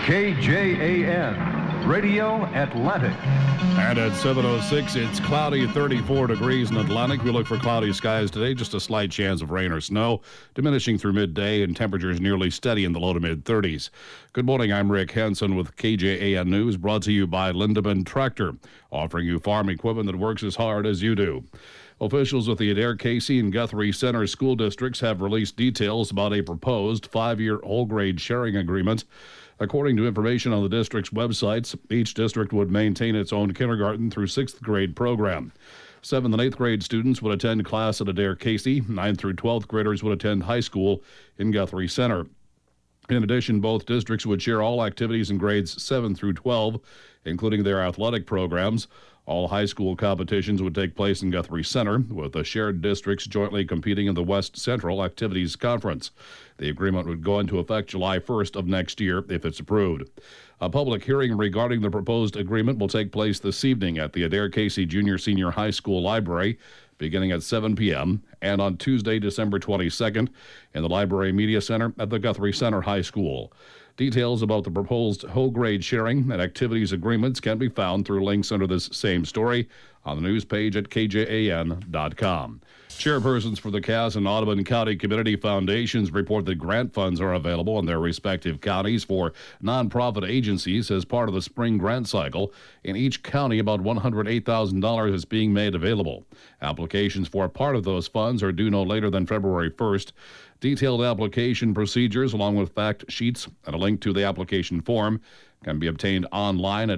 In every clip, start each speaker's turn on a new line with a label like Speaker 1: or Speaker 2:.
Speaker 1: KJAN, Radio Atlantic.
Speaker 2: And at 7:06, it's cloudy, 34 degrees in Atlantic. We look for cloudy skies today, just a slight chance of rain or snow, diminishing through midday, and temperatures nearly steady in the low to mid-30s. Good morning, I'm Rick Henson with KJAN News, brought to you by Lindeman Tractor, offering you farm equipment that works as hard as you do. Officials with the Adair, Casey, and Guthrie Center school districts have released details about a proposed 5-year whole-grade sharing agreement. According to information on the district's websites, each district would maintain its own kindergarten through 6th grade program. 7th and 8th grade students would attend class at Adair Casey. 9th through 12th graders would attend high school in Guthrie Center. In addition, both districts would share all activities in grades 7 through 12, including their athletic programs. All high school competitions would take place in Guthrie Center, with the shared districts jointly competing in the West Central Activities Conference. The agreement would go into effect July 1st of next year if it's approved. A public hearing regarding the proposed agreement will take place this evening at the Adair Casey Junior-Senior High School Library, beginning at 7 p.m., and on Tuesday, December 22nd, in the Library Media Center at the Guthrie Center High School. Details about the proposed whole-grade sharing and activities agreements can be found through links under this same story on the news page at kjan.com. Chairpersons for the Cass and Audubon County Community Foundations report that grant funds are available in their respective counties for nonprofit agencies as part of the spring grant cycle. In each county, about $108,000 is being made available. Applications for part of those funds are due no later than February 1st. Detailed application procedures along with fact sheets and a link to the application form can be obtained online at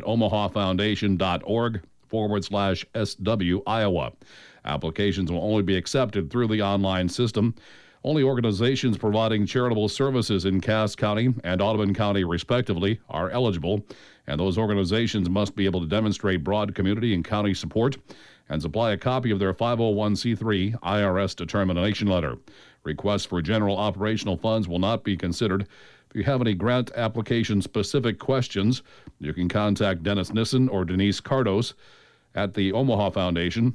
Speaker 2: omahafoundation.org/SW Iowa. Applications will only be accepted through the online system. Only organizations providing charitable services in Cass County and Audubon County, respectively, are eligible, and those organizations must be able to demonstrate broad community and county support and supply a copy of their 501c3 IRS determination letter. Requests for general operational funds will not be considered. If you have any grant application-specific questions, you can contact Dennis Nissen or Denise Cardos at the Omaha Foundation,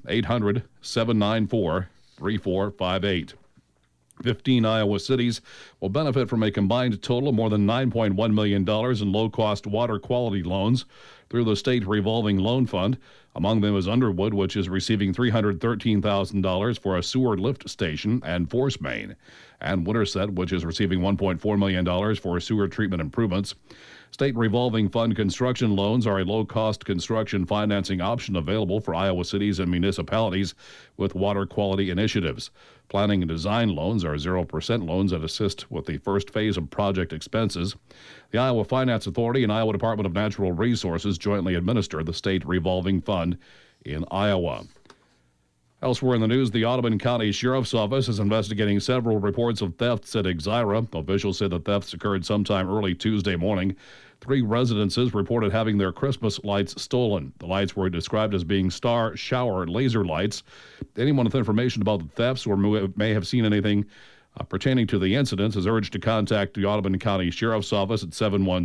Speaker 2: 800-794-3458. 15 Iowa cities will benefit from a combined total of more than $9.1 million in low-cost water quality loans through the state revolving loan fund. Among them is Underwood, which is receiving $313,000 for a sewer lift station and force main, and Winterset, which is receiving $1.4 million for sewer treatment improvements. State revolving fund construction loans are a low-cost construction financing option available for Iowa cities and municipalities with water quality initiatives. Planning and design loans are 0% loans that assist with the first phase of project expenses. The Iowa Finance Authority and Iowa Department of Natural Resources jointly administer the state revolving fund in Iowa. Elsewhere in the news, the Audubon County Sheriff's Office is investigating several reports of thefts at Exira. Officials said the thefts occurred sometime early Tuesday morning. 3 residences reported having their Christmas lights stolen. The lights were described as being star shower laser lights. Anyone with information about the thefts or may have seen anything pertaining to the incidents is urged to contact the Audubon County Sheriff's Office at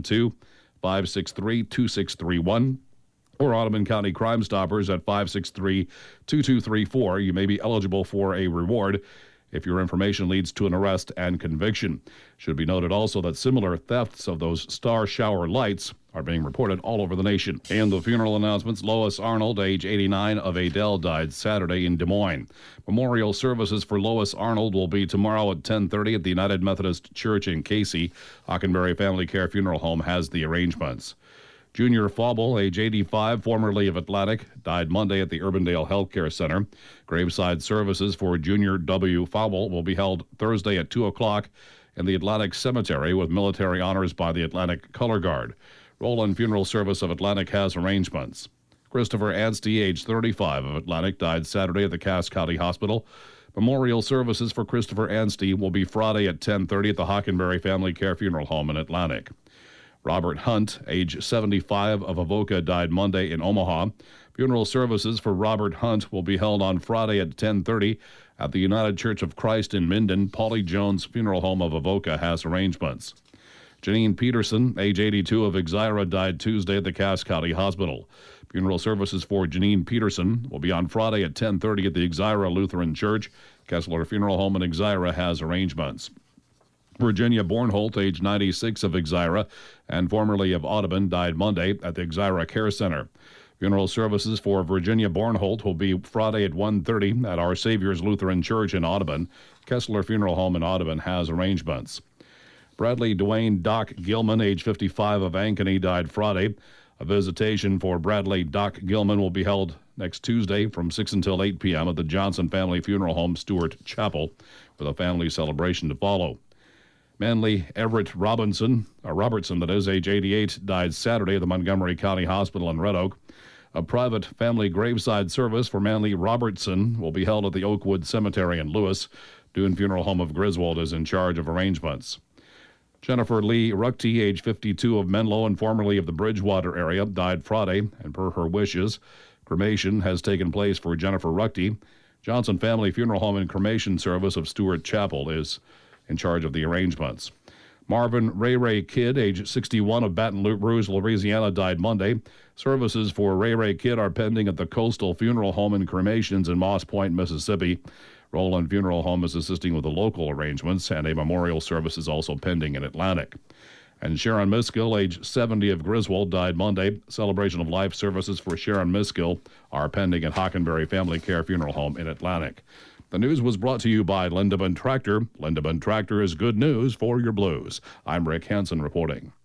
Speaker 2: 712-563-2631. or Audubon County Crime Stoppers at 563-2234. You may be eligible for a reward if your information leads to an arrest and conviction. Should be noted also that similar thefts of those star shower lights are being reported all over the nation. And the funeral announcements: Lois Arnold, age 89, of Adel, died Saturday in Des Moines. Memorial services for Lois Arnold will be tomorrow at 10:30 at the United Methodist Church in Casey. Hockenberry Family Care Funeral Home has the arrangements. Junior Fauble, age 85, formerly of Atlantic, died Monday at the Urbandale Healthcare Center. Graveside services for Junior W. Fauble will be held Thursday at 2 o'clock in the Atlantic Cemetery with military honors by the Atlantic Color Guard. Roland Funeral Service of Atlantic has arrangements. Christopher Anstey, age 35, of Atlantic, died Saturday at the Cass County Hospital. Memorial services for Christopher Anstey will be Friday at 10:30 at the Hockenberry Family Care Funeral Home in Atlantic. Robert Hunt, age 75, of Avoca, died Monday in Omaha. Funeral services for Robert Hunt will be held on Friday at 10:30 at the United Church of Christ in Minden. Paulie Jones Funeral Home of Avoca has arrangements. Janine Peterson, age 82, of Exira, died Tuesday at the Cass County Hospital. Funeral services for Janine Peterson will be on Friday at 10:30 at the Exira Lutheran Church. Kessler Funeral Home in Exira has arrangements. Virginia Bornholt, age 96, of Exira and formerly of Audubon, died Monday at the Exira Care Center. Funeral services for Virginia Bornholt will be Friday at 1:30 at Our Savior's Lutheran Church in Audubon. Kessler Funeral Home in Audubon has arrangements. Bradley Dwayne Doc Gilman, age 55, of Ankeny, died Friday. A visitation for Bradley Doc Gilman will be held next Tuesday from 6 until 8 p.m. at the Johnson Family Funeral Home, Stewart Chapel, with a family celebration to follow. Manley Everett Robertson, age 88, died Saturday at the Montgomery County Hospital in Red Oak. A private family graveside service for Manley Robertson will be held at the Oakwood Cemetery in Lewis. Dune Funeral Home of Griswold is in charge of arrangements. Jennifer Lee Ruckty, age 52, of Menlo and formerly of the Bridgewater area, died Friday, and per her wishes, cremation has taken place for Jennifer Ruckty. Johnson Family Funeral Home and Cremation Service of Stewart Chapel is in charge of the arrangements. Marvin Ray Kidd, age 61, of Baton Rouge, Louisiana, died Monday. Services for Ray Kidd are pending at the Coastal Funeral Home and Cremations in Moss Point, Mississippi. Roland Funeral Home is assisting with the local arrangements, and a memorial service is also pending in Atlantic. And Sharon Miskill, age 70, of Griswold, died Monday. Celebration of life services for Sharon Miskill are pending at Hockenberry Family Care Funeral Home in Atlantic. The news was brought to you by Lindemann Tractor. Lindemann Tractor is good news for your blues. I'm Rick Hansen reporting.